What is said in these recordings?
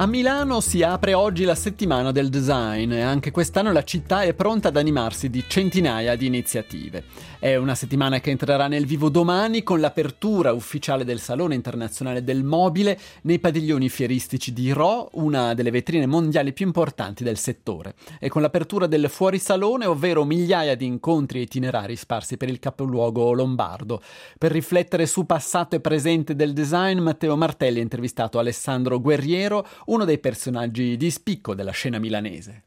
A Milano si apre oggi la settimana del design e anche quest'anno la città è pronta ad animarsi di centinaia di iniziative. È una settimana che entrerà nel vivo domani con l'apertura ufficiale del Salone Internazionale del Mobile nei padiglioni fieristici di Rho, una delle vetrine mondiali più importanti del settore, e con l'apertura del fuorisalone, ovvero migliaia di incontri e itinerari sparsi per il capoluogo lombardo. Per riflettere su passato e presente del design, Matteo Martelli ha intervistato Alessandro Guerriero, uno dei personaggi di spicco della scena milanese.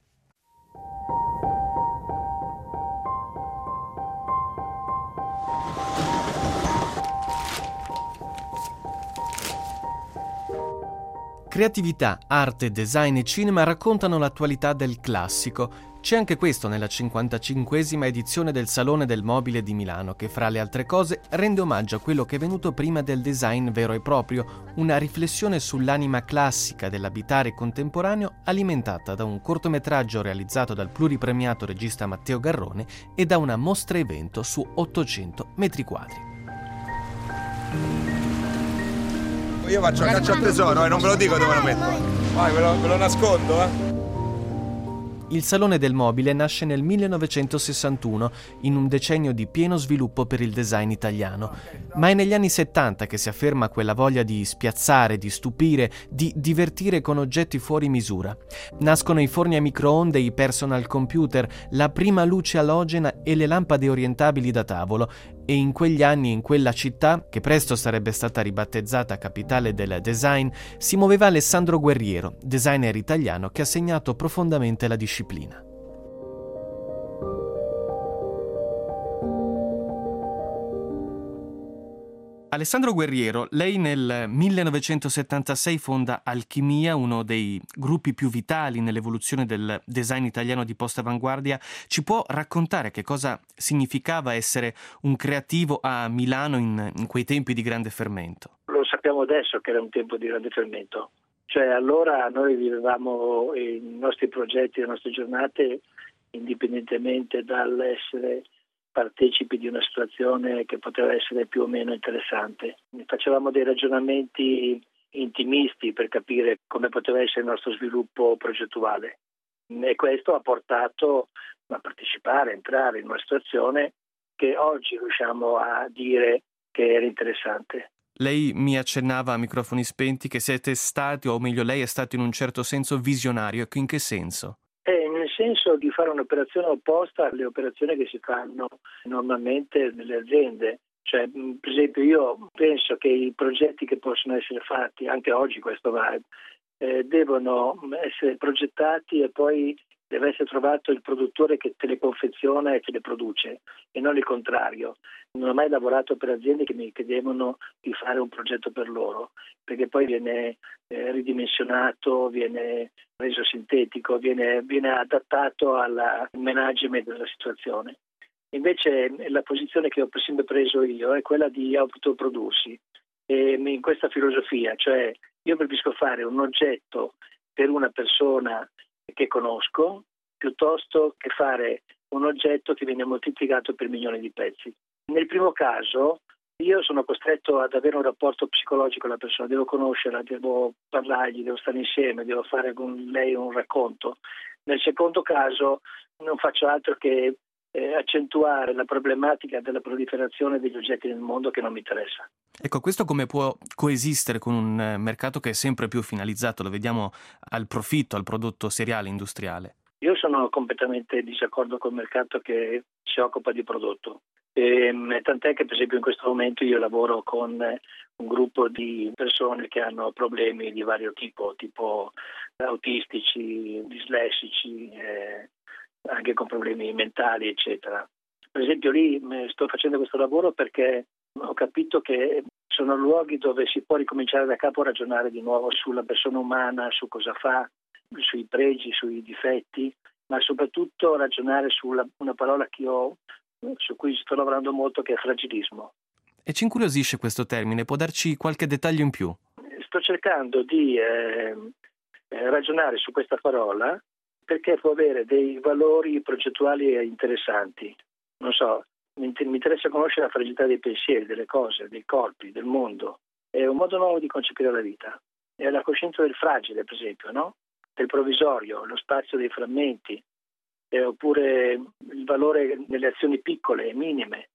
Creatività, arte, design e cinema raccontano l'attualità del classico. C'è anche questo nella 55esima edizione del Salone del Mobile di Milano, che fra le altre cose rende omaggio a quello che è venuto prima del design vero e proprio, una riflessione sull'anima classica dell'abitare contemporaneo alimentata da un cortometraggio realizzato dal pluripremiato regista Matteo Garrone e da una mostra evento su 800 metri quadri. Io faccio la caccia al tesoro e non ve lo dico dove lo metto. Vai, ve lo nascondo, Il Salone del Mobile nasce nel 1961, in un decennio di pieno sviluppo per il design italiano, ma è negli anni 70 che si afferma quella voglia di spiazzare, di stupire, di divertire con oggetti fuori misura. Nascono i forni a microonde, i personal computer, la prima luce alogena e le lampade orientabili da tavolo, e in quegli anni, in quella città, che presto sarebbe stata ribattezzata capitale del design, si muoveva Alessandro Guerriero, designer italiano che ha segnato profondamente la disciplina. Alessandro Guerriero, lei nel 1976 fonda Alchimia, uno dei gruppi più vitali nell'evoluzione del design italiano di post-avanguardia. Ci può raccontare che cosa significava essere un creativo a Milano in quei tempi di grande fermento? Lo sappiamo adesso che era un tempo di grande fermento. Cioè allora noi vivevamo i nostri progetti, le nostre giornate, indipendentemente dall'essere partecipi di una situazione che poteva essere più o meno interessante. Facevamo dei ragionamenti intimisti per capire come poteva essere il nostro sviluppo progettuale e questo ha portato a partecipare, a entrare in una situazione che oggi riusciamo a dire che era interessante. Lei mi accennava a microfoni spenti che siete stati, o meglio lei è stato in un certo senso visionario. In che senso? Nel senso di fare un'operazione opposta alle operazioni che si fanno normalmente nelle aziende. Cioè, per esempio, io penso che i progetti che possono essere fatti, anche oggi questo vale, devono essere progettati e poi deve essere trovato il produttore che te le confeziona e te le produce, e non il contrario. Non ho mai lavorato per aziende che mi chiedevano di fare un progetto per loro, perché poi viene ridimensionato, viene reso sintetico, viene adattato al management della situazione. Invece la posizione che ho sempre preso io è quella di autoprodursi, in questa filosofia, cioè io preferisco fare un oggetto per una persona che conosco piuttosto che fare un oggetto che viene moltiplicato per milioni di pezzi. Nel primo caso io sono costretto ad avere un rapporto psicologico con la persona, devo conoscerla, devo parlargli, devo stare insieme, devo fare con lei un racconto. Nel secondo caso non faccio altro che accentuare la problematica della proliferazione degli oggetti nel mondo che non mi interessa. Ecco, questo come può coesistere con un mercato che è sempre più finalizzato, lo vediamo, al profitto, al prodotto seriale, industriale? Io sono completamente in disaccordo col mercato che si occupa di prodotto. Tant'è che per esempio in questo momento io lavoro con un gruppo di persone che hanno problemi di vario tipo autistici, dislessici, anche con problemi mentali, eccetera. Per esempio lì sto facendo questo lavoro perché ho capito che sono luoghi dove si può ricominciare da capo a ragionare di nuovo sulla persona umana, su cosa fa, sui pregi, sui difetti, ma soprattutto ragionare sulla una parola che su cui sto lavorando molto, che è fragilismo. E ci incuriosisce questo termine, può darci qualche dettaglio in più? Sto cercando di ragionare su questa parola perché può avere dei valori progettuali interessanti. Non so, mi interessa conoscere la fragilità dei pensieri, delle cose, dei corpi, del mondo. È un modo nuovo di concepire la vita. è la coscienza del fragile, per esempio, no? Del provvisorio, lo spazio dei frammenti, oppure il valore nelle azioni piccole e minime.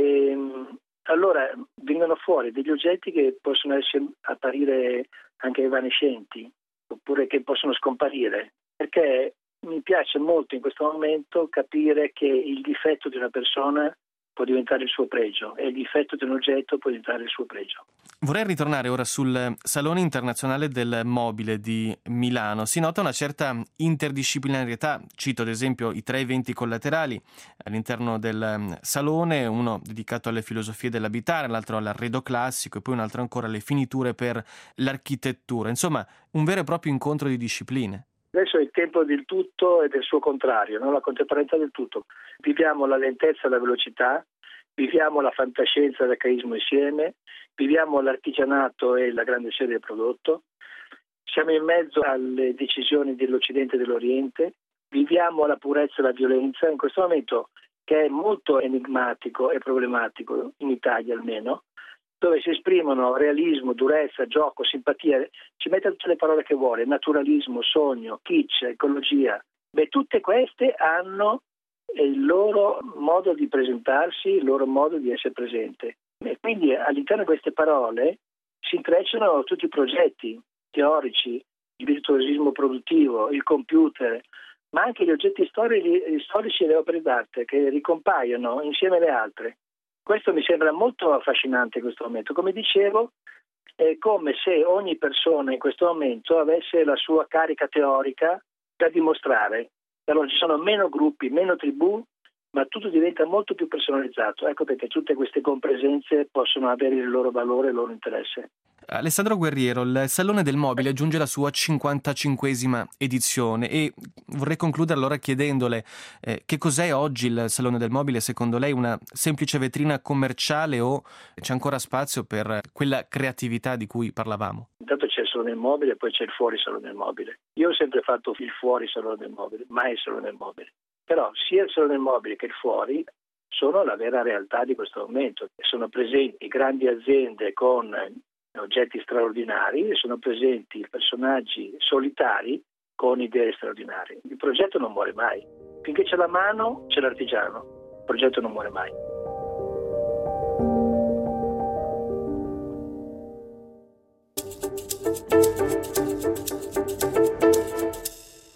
Allora vengono fuori degli oggetti che possono apparire anche evanescenti, oppure che possono scomparire, perché mi piace molto in questo momento capire che il difetto di una persona può diventare il suo pregio e il difetto di un oggetto può diventare il suo pregio. Vorrei ritornare ora sul Salone Internazionale del Mobile di Milano. Si nota una certa interdisciplinarietà. Cito ad esempio i 3 eventi collaterali all'interno del salone, uno dedicato alle filosofie dell'abitare, l'altro all'arredo classico e poi un altro ancora alle finiture per l'architettura. Insomma, un vero e proprio incontro di discipline. Adesso è il tempo del tutto e del suo contrario, no? La contemporaneità del tutto. Viviamo la lentezza e la velocità, viviamo la fantascienza e l'arcaismo insieme, viviamo l'artigianato e la grande serie del prodotto, siamo in mezzo alle decisioni dell'Occidente e dell'Oriente, viviamo la purezza e la violenza in questo momento che è molto enigmatico e problematico, in Italia almeno, dove si esprimono realismo, durezza, gioco, simpatia, ci mette tutte le parole che vuole, naturalismo, sogno, kitsch, ecologia. Tutte queste hanno il loro modo di presentarsi, il loro modo di essere presente. E quindi all'interno di queste parole si intrecciano tutti i progetti teorici, il virtuosismo produttivo, il computer, ma anche gli oggetti storici e le opere d'arte che ricompaiono insieme alle altre. Questo mi sembra molto affascinante in questo momento. Come dicevo, è come se ogni persona in questo momento avesse la sua carica teorica da dimostrare. Allora ci sono meno gruppi, meno tribù, ma tutto diventa molto più personalizzato. Ecco perché tutte queste compresenze possono avere il loro valore e il loro interesse. Alessandro Guerriero, il Salone del Mobile giunge alla sua 55esima edizione e vorrei concludere allora chiedendole che cos'è oggi il Salone del Mobile, secondo lei una semplice vetrina commerciale o c'è ancora spazio per quella creatività di cui parlavamo? Intanto c'è il Salone del Mobile e poi c'è il fuori Salone del Mobile. Io ho sempre fatto il fuori Salone del Mobile, mai il Salone del Mobile. Però sia il Salone del Mobile che il fuori sono la vera realtà di questo momento. Sono presenti grandi aziende con oggetti straordinari e sono presenti personaggi solitari con idee straordinarie. Il progetto non muore mai. Finché c'è la mano, c'è l'artigiano. Il progetto non muore mai.